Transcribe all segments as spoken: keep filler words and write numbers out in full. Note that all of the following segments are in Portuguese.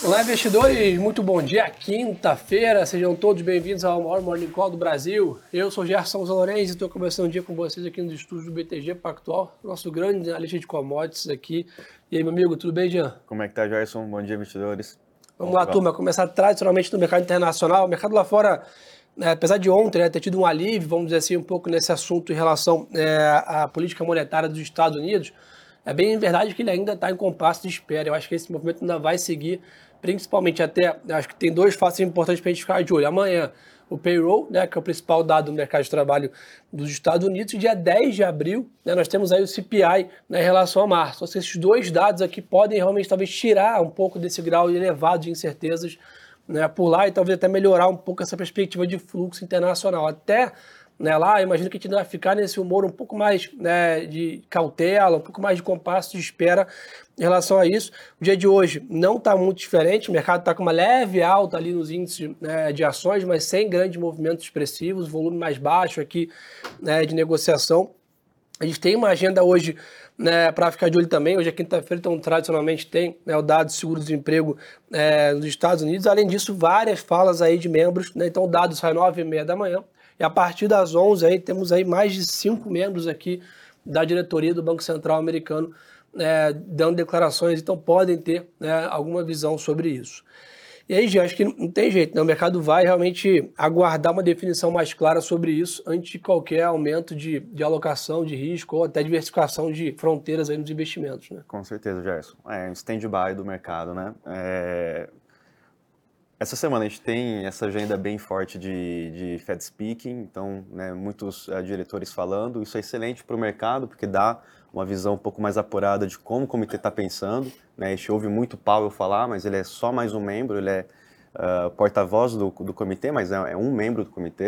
Olá, investidores, muito bom dia, quinta-feira, sejam todos bem-vindos ao maior Morning Call do Brasil. Eu sou Gerson Lourenço e estou começando o dia com vocês aqui nos estúdios do B T G Pactual, nosso grande analista de commodities aqui. E aí, meu amigo, tudo bem, Jean? Como é que tá, Gerson? Bom dia, investidores. Vamos lá, turma, começar tradicionalmente no mercado internacional. O mercado lá fora, né, apesar de ontem né, ter tido um alívio, vamos dizer assim, um pouco nesse assunto em relação é, à política monetária dos Estados Unidos, é bem verdade que ele ainda está em compasso de espera. Eu acho que esse movimento ainda vai seguir, principalmente até, acho que tem dois fatos importantes para a gente ficar de olho. Amanhã, o payroll, né, que é o principal dado do mercado de trabalho dos Estados Unidos, e dia dez de abril, né, nós temos aí o C P I né, em relação a março. Então, esses dois dados aqui podem realmente talvez tirar um pouco desse grau elevado de incertezas né, por lá e talvez até melhorar um pouco essa perspectiva de fluxo internacional. Até né, lá, imagino que a gente vai ficar nesse humor um pouco mais né, de cautela, um pouco mais de compasso de espera em relação a isso. O dia de hoje não está muito diferente, o mercado está com uma leve alta ali nos índices né, de ações, mas sem grandes movimentos expressivos, volume mais baixo aqui né, de negociação. A gente tem uma agenda hoje né, para ficar de olho também. Hoje é quinta-feira, então tradicionalmente tem né, o dado de seguro-desemprego é, nos Estados Unidos. Além disso, várias falas aí de membros. Né, então o dado sai nove e meia da manhã. E a partir das onze aí, temos aí mais de cinco membros aqui da diretoria do Banco Central americano é, dando declarações. Então podem ter né, alguma visão sobre isso. E aí, Gê, acho que não tem jeito, né? O mercado vai realmente aguardar uma definição mais clara sobre isso antes de qualquer aumento de, de alocação de risco ou até diversificação de fronteiras aí nos investimentos, né? Com certeza, Gerson. É um stand-by do mercado, né? É... Essa semana a gente tem essa agenda bem forte de, de Fed Speaking, então né, muitos uh, diretores falando. Isso é excelente para o mercado porque dá uma visão um pouco mais apurada de como o comitê está pensando. Né? A gente ouve muito Powell falar, mas ele é só mais um membro, ele é uh, porta-voz do, do comitê, mas é, é um membro do comitê.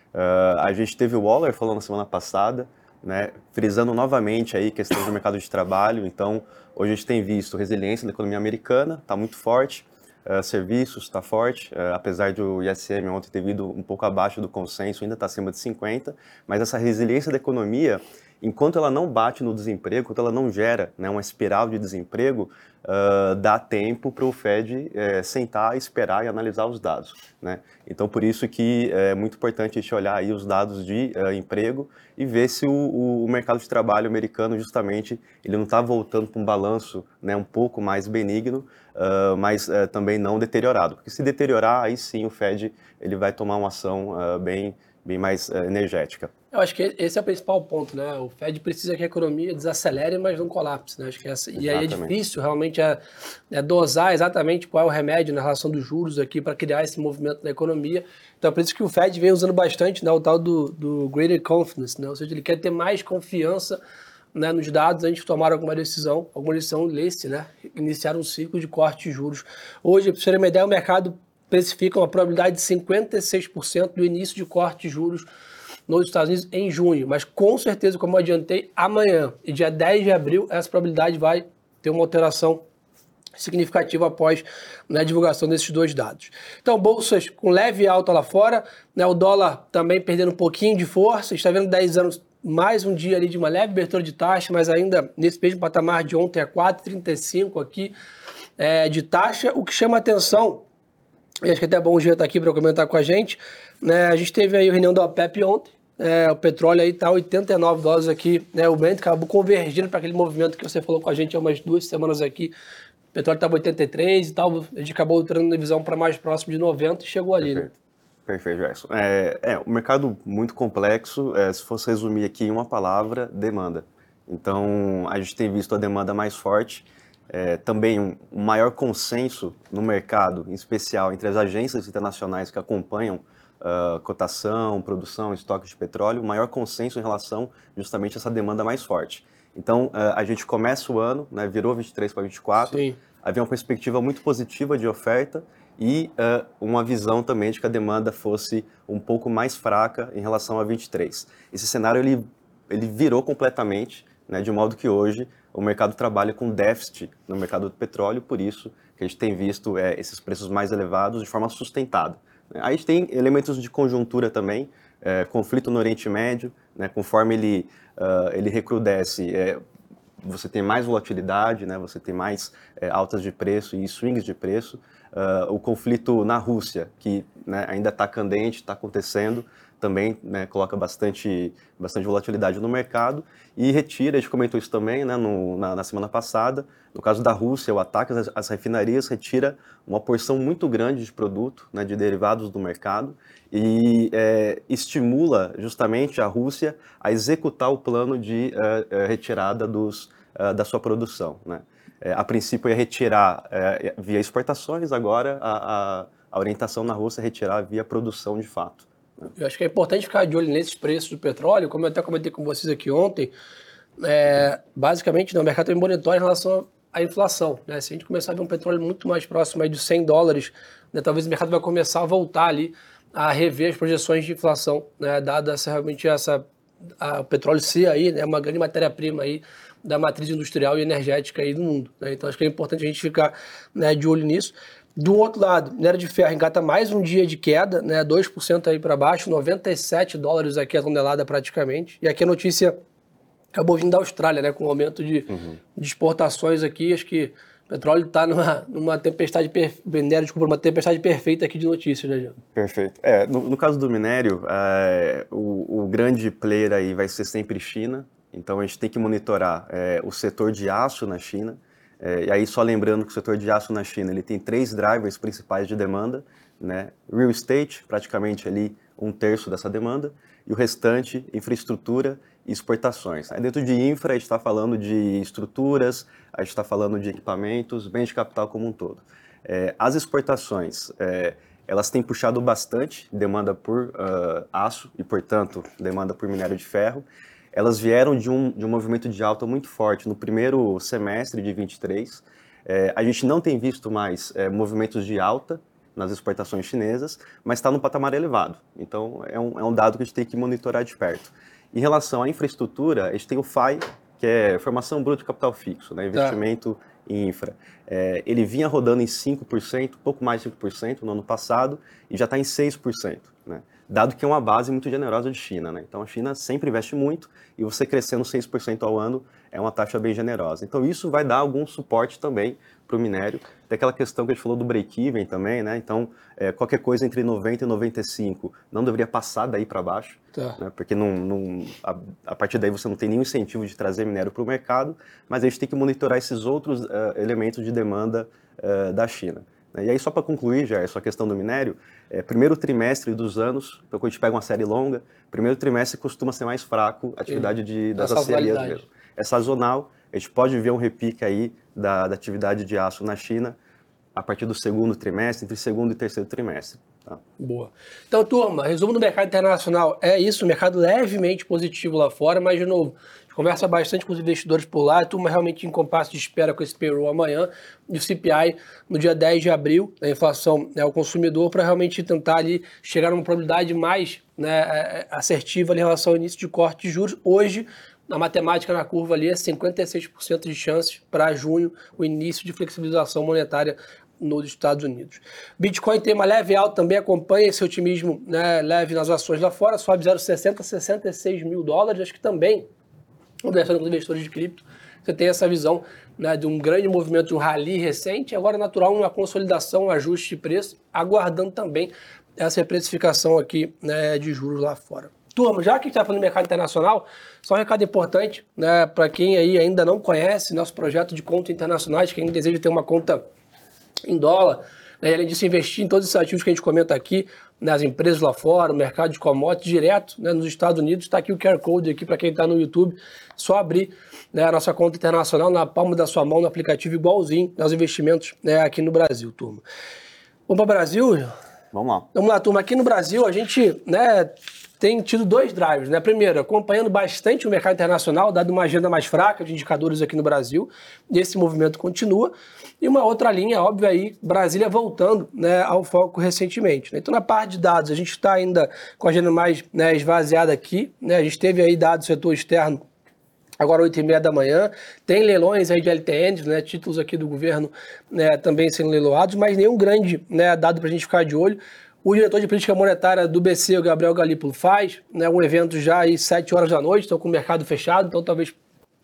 Uh, a gente teve o Waller falando na semana passada, né, frisando novamente aí questão do mercado de trabalho. Então, hoje a gente tem visto resiliência da economia americana, está muito forte. Uh, serviços está forte, uh, apesar do I S M ontem ter vindo um pouco abaixo do consenso, ainda está acima de cinquenta, mas essa resiliência da economia, enquanto ela não bate no desemprego, enquanto ela não gera né, uma espiral de desemprego, uh, dá tempo para o Fed uh, sentar, esperar e analisar os dados. Né? Então, por isso que é muito importante a gente olhar aí os dados de uh, emprego e ver se o, o mercado de trabalho americano, justamente, ele não está voltando para um balanço né, um pouco mais benigno, uh, mas uh, também não deteriorado. Porque se deteriorar, aí sim o Fed ele vai tomar uma ação uh, bem, bem mais uh, energética. Eu acho que esse é o principal ponto, né? O Fed precisa que a economia desacelere, mas não colapse, né? Acho que essa... E aí é difícil realmente é, é dosar exatamente qual é o remédio na relação dos juros aqui para criar esse movimento na economia. Então é por isso que o Fed vem usando bastante né, o tal do, do greater confidence, né? Ou seja, ele quer ter mais confiança né, nos dados antes de tomar alguma decisão, alguma decisão lesse, né? Iniciar um ciclo de corte de juros. Hoje, para você ter uma ideia, o mercado precifica uma probabilidade de cinquenta e seis por cento do início de corte de juros nos Estados Unidos em junho, mas com certeza, como eu adiantei, amanhã e dia dez de abril, essa probabilidade vai ter uma alteração significativa após né, a divulgação desses dois dados. Então, bolsas com leve alta lá fora, né, o dólar também perdendo um pouquinho de força, está vendo dez anos, mais um dia ali de uma leve abertura de taxa, mas ainda nesse mesmo patamar de ontem, é quatro vírgula trinta e cinco aqui é, de taxa, o que chama atenção, e acho que até é bom o Jean estar aqui para comentar com a gente, né, a gente teve aí a reunião da OPEP ontem, É, o petróleo aí está oitenta e nove dólares aqui, né? O Brent acabou convergindo para aquele movimento que você falou com a gente há umas duas semanas aqui. O petróleo estava oitenta e três e tal, a gente acabou entrando na visão para mais próximo de noventa e chegou ali, Perfeito. né? Perfeito, Gerson. É, é um mercado muito complexo, é, se fosse resumir aqui em uma palavra, demanda. Então, a gente tem visto a demanda mais forte, é, também um, um maior consenso no mercado, em especial entre as agências internacionais que acompanham Uh, cotação, produção, estoque de petróleo, maior consenso em relação justamente a essa demanda mais forte. Então, uh, a gente começa o ano, né, virou vinte e três para vinte e quatro, Sim. havia uma perspectiva muito positiva de oferta e uh, uma visão também de que a demanda fosse um pouco mais fraca em relação a vinte e três. Esse cenário ele, ele virou completamente, né, de modo que hoje o mercado trabalha com déficit no mercado do petróleo, por isso que a gente tem visto é, esses preços mais elevados de forma sustentada. Aí a gente tem elementos de conjuntura também, é, conflito no Oriente Médio, né, conforme ele, uh, ele recrudesce, é, você tem mais volatilidade, né? Você tem mais é, altas de preço e swings de preço. Uh, o conflito na Rússia, que né, ainda está candente, está acontecendo, também né, coloca bastante, bastante volatilidade no mercado e retira, a gente comentou isso também né, no, na, na semana passada, no caso da Rússia, o ataque às, às refinarias retira uma porção muito grande de produto, né, de derivados do mercado e é, estimula justamente a Rússia a executar o plano de uh, retirada dos, uh, da sua produção, né? É, a princípio ia retirar é, via exportações, agora a, a, a orientação na Rússia é retirar via produção de fato. Né? Eu acho que é importante ficar de olho nesses preços do petróleo, como eu até comentei com vocês aqui ontem, é, basicamente né, o mercado também monitora em relação à inflação. Né? Se a gente começar a ver um petróleo muito mais próximo aí de cem dólares, né, talvez o mercado vai começar a voltar ali a rever as projeções de inflação, né, dada essa, realmente essa, a, o petróleo ser aí, né, uma grande matéria-prima aí, da matriz industrial e energética aí do mundo. Né? Então, acho que é importante a gente ficar né, de olho nisso. Do outro lado, minério de ferro engata mais um dia de queda, né, dois por cento aí para baixo, noventa e sete dólares aqui a tonelada praticamente. E aqui a notícia acabou vindo da Austrália, né, com um aumento de, uhum. de exportações aqui. Acho que o petróleo está numa, numa tempestade perfeita, minério, desculpa, uma tempestade perfeita aqui de notícias, né, Jean? Perfeito. É, no, no caso do minério, é, o, o grande player aí vai ser sempre China. Então a gente tem que monitorar é, o setor de aço na China, é, e aí só lembrando que o setor de aço na China ele tem três drivers principais de demanda, né? Real estate, praticamente ali um terço dessa demanda, e o restante, infraestrutura e exportações. Aí dentro de infra a gente está falando de estruturas, a gente está falando de equipamentos, bens de capital como um todo. É, as exportações, é, elas têm puxado bastante demanda por uh, aço e, portanto, demanda por minério de ferro. Elas vieram de um, de um movimento de alta muito forte no primeiro semestre de vinte e três. É, a gente não tem visto mais é, movimentos de alta nas exportações chinesas, mas está num patamar elevado. Então, é um, é um dado que a gente tem que monitorar de perto. Em relação à infraestrutura, a gente tem o F I, que é Formação Bruta de Capital Fixo, né, investimento tá. em infra. É, ele vinha rodando em cinco por cento, pouco mais de cinco por cento no ano passado, e já está em seis por cento, né? Dado que é uma base muito generosa de China, né? Então a China sempre investe muito e você crescendo seis por cento ao ano é uma taxa bem generosa. Então isso vai dar algum suporte também para o minério. Tem aquela questão que a gente falou do break-even também, né? Então é, qualquer coisa entre noventa e noventa e cinco não deveria passar daí para baixo, tá. né? Porque não, não, a, a partir daí você não tem nenhum incentivo de trazer minério para o mercado, mas a gente tem que monitorar esses outros uh, elementos de demanda uh, da China. E aí, só para concluir, já essa questão do minério, é, primeiro trimestre dos anos, então quando a gente pega uma série longa, primeiro trimestre costuma ser mais fraco a atividade de, das açorias mesmo. É sazonal, a gente pode ver um repique aí da, da atividade de aço na China a partir do segundo trimestre, entre segundo e terceiro trimestre. Tá? Boa. Então, turma, resumo do mercado internacional é isso, o mercado levemente positivo lá fora, mas, de novo, a gente conversa bastante com os investidores por lá, a turma realmente em compasso de espera com esse payroll amanhã, e o C P I no dia dez de abril, a inflação né, ao consumidor, para realmente tentar ali chegar numa probabilidade mais né, assertiva ali, em relação ao início de corte de juros. Hoje, a matemática na curva ali é cinquenta e seis por cento de chances para junho, o início de flexibilização monetária nos Estados Unidos. Bitcoin tem uma leve alta também, acompanha esse otimismo né, leve nas ações lá fora, sobe zero vírgula sessenta, sessenta e seis mil dólares, acho que também, conversando com investidores de cripto, você tem essa visão né, de um grande movimento, de um rally recente, agora é natural uma consolidação, um ajuste de preço, aguardando também essa precificação aqui né, de juros lá fora. Turma, já que a gente está falando de mercado internacional, só um recado importante né, para quem aí ainda não conhece nosso projeto de conta internacionais, quem deseja ter uma conta em dólar, né, além disso investir em todos esses ativos que a gente comenta aqui, nas empresas lá fora, no mercado de commodities, direto né, nos Estados Unidos, está aqui o Q R Code aqui para quem está no YouTube, só abrir né, a nossa conta internacional na palma da sua mão, no aplicativo igualzinho aos investimentos né, aqui no Brasil, turma. Vamos para o Brasil? Vamos lá. Vamos lá, turma. Aqui no Brasil a gente né, tem tido dois drivers, né? Primeiro, acompanhando bastante o mercado internacional, dado uma agenda mais fraca de indicadores aqui no Brasil, e esse movimento continua. E uma outra linha, óbvio, aí, Brasília voltando né, ao foco recentemente. Né? Então, na parte de dados, a gente está ainda com a agenda mais né, esvaziada aqui. Né? A gente teve aí dados do setor externo agora oito e meia da manhã. Tem leilões aí de L T Ns, né, títulos aqui do governo né, também sendo leiloados, mas nenhum grande né, dado para a gente ficar de olho. O diretor de política monetária do B C, o Gabriel Galípolo, faz né, um evento já às sete horas da noite, estão com o mercado fechado, então talvez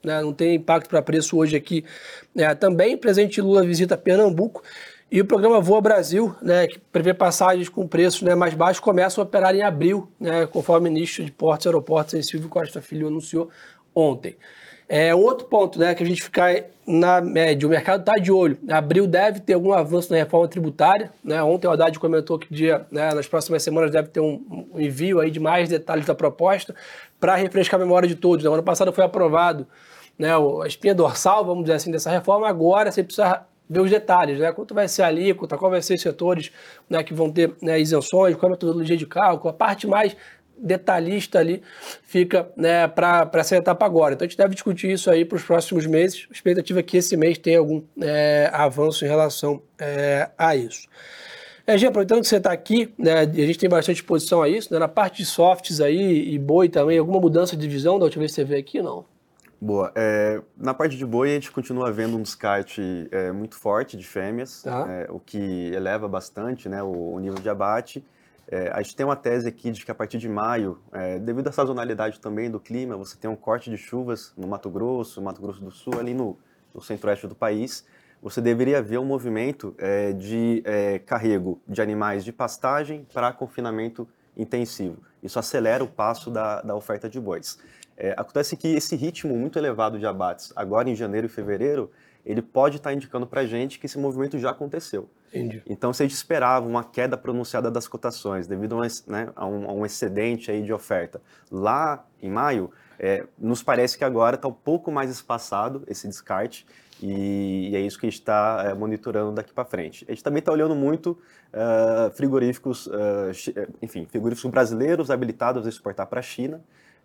né? Não tem impacto para preço hoje aqui. É, também, presidente Lula visita Pernambuco e o programa Voa Brasil, né, que prevê passagens com preços, né, mais baixos, começam a operar em abril, né, conforme o ministro de Portos e Aeroportos, Silvio Costa Filho, anunciou ontem. É, outro ponto, né, que a gente fica na média, o mercado está de olho. Abril deve ter algum avanço na reforma tributária, né? Ontem o Haddad comentou que dia, né, nas próximas semanas deve ter um, um envio aí de mais detalhes da proposta para refrescar a memória de todos. No ano passado foi aprovado, né, a espinha dorsal, vamos dizer assim, dessa reforma. Agora você precisa ver os detalhes, né? Quanto vai ser a alíquota, qual vai ser os setores, né, que vão ter, né, isenções, qual é a metodologia de cálculo, a parte mais detalhista ali fica, né, para essa etapa agora. Então a gente deve discutir isso aí para os próximos meses. A expectativa é que esse mês tenha algum é, avanço em relação é, a isso. É, Gê, aproveitando que você está aqui, né, a gente tem bastante exposição a isso, né, na parte de softs aí e boi também, alguma mudança de visão da última vez que você veio aqui, não? Boa. É, na parte de boi, a gente continua vendo um descarte é, muito forte de fêmeas, tá. é, o que eleva bastante, né, o, o nível de abate. É, a gente tem uma tese aqui de que a partir de maio, é, devido à sazonalidade também do clima, você tem um corte de chuvas no Mato Grosso, Mato Grosso do Sul, ali no, no centro-oeste do país. Você deveria ver um movimento é, de é, carrego de animais de pastagem para confinamento intensivo. Isso acelera o passo da, da oferta de bois. É, acontece que esse ritmo muito elevado de abates, agora em janeiro e fevereiro, ele pode estar indicando para a gente que esse movimento já aconteceu. Entendi. Então, se a gente esperava uma queda pronunciada das cotações devido a um, né, a um, a um excedente aí de oferta lá em maio, é, nos parece que agora está um pouco mais espaçado esse descarte e, e é isso que a gente está é, monitorando daqui para frente. A gente também está olhando muito uh, frigoríficos, uh, enfim, frigoríficos brasileiros habilitados a exportar para a China.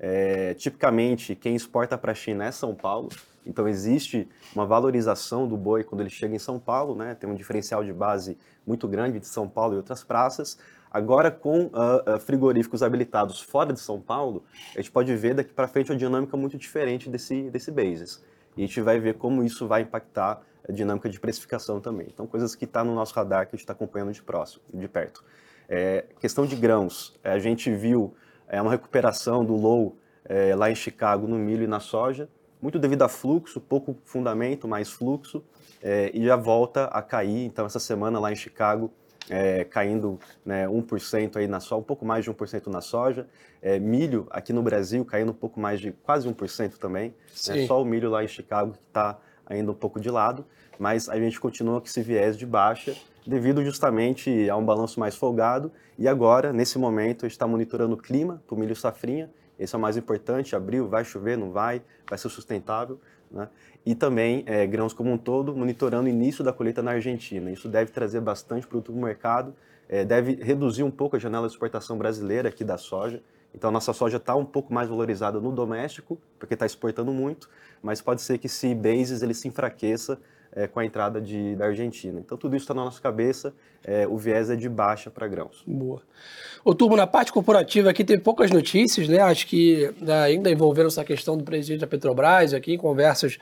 É, tipicamente, quem exporta para a China é São Paulo, então existe uma valorização do boi quando ele chega em São Paulo, né? Tem um diferencial de base muito grande de São Paulo e outras praças. Agora, com uh, uh, frigoríficos habilitados fora de São Paulo, a gente pode ver daqui para frente uma dinâmica muito diferente desse, desse basis. E a gente vai ver como isso vai impactar a dinâmica de precificação também. Então, coisas que estão tá no nosso radar que a gente está acompanhando de próximo, de perto. É, questão de grãos, a gente viu é uma recuperação do low é, lá em Chicago no milho e na soja, muito devido a fluxo, pouco fundamento, mais fluxo, é, e já volta a cair. Então, essa semana lá em Chicago, é, caindo, né, um por cento aí na soja, um pouco mais de um por cento na soja. É, milho aqui no Brasil caindo um pouco mais de quase um por cento também. Né, só o milho lá em Chicago que está ainda um pouco de lado, mas a gente continua com esse viés de baixa, devido justamente a um balanço mais folgado. E agora, nesse momento, a gente está monitorando o clima para o milho safrinha. Esse é o mais importante. Abril, vai chover, não vai, vai ser sustentável. Né? E também é, grãos como um todo, monitorando o início da colheita na Argentina. Isso deve trazer bastante produto para o mercado, é, deve reduzir um pouco a janela de exportação brasileira aqui da soja. Então, a nossa soja está um pouco mais valorizada no doméstico, porque está exportando muito, mas pode ser que esse basis ele se enfraqueça é, com a entrada de, da Argentina. Então, tudo isso está na nossa cabeça, é, o viés é de baixa para grãos. Boa. Ô, Turbo, na parte corporativa aqui tem poucas notícias, né? Acho que ainda envolveram essa questão do presidente da Petrobras aqui, em conversas,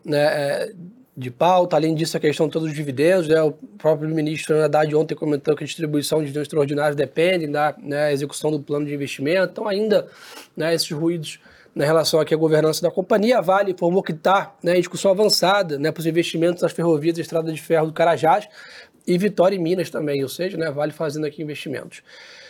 né, de pauta. Além disso, a questão de todos os dividendos, né? O próprio ministro Haddad ontem comentou que a distribuição de dividendos extraordinários depende da, né, execução do plano de investimento. Então, ainda, né, esses ruídos na relação aqui à governança da companhia. A Vale informou que está, né, em discussão avançada, né, para os investimentos nas ferrovias da Estrada de Ferro do Carajás e Vitória e Minas também, ou seja, né, a Vale fazendo aqui investimentos.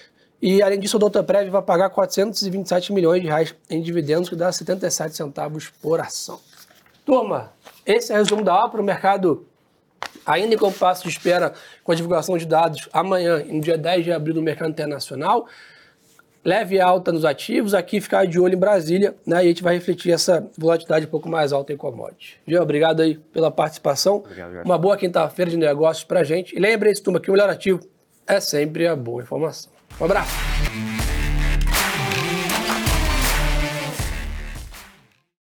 E, além disso, o Doutorprev vai pagar quatrocentos e vinte e sete milhões de reais em dividendos, que dá setenta e sete centavos por ação. Turma, esse é o resumo da obra. O mercado ainda em compasso de espera com a divulgação de dados amanhã, no dia dez de abril, do mercado internacional. Leve alta nos ativos, aqui ficar de olho em Brasília, né? E a gente vai refletir essa volatilidade um pouco mais alta em commodities. Gê, obrigado aí pela participação. Obrigado, uma boa quinta-feira de negócios pra gente. E lembre-se, turma, que o melhor ativo é sempre a boa informação. Um abraço.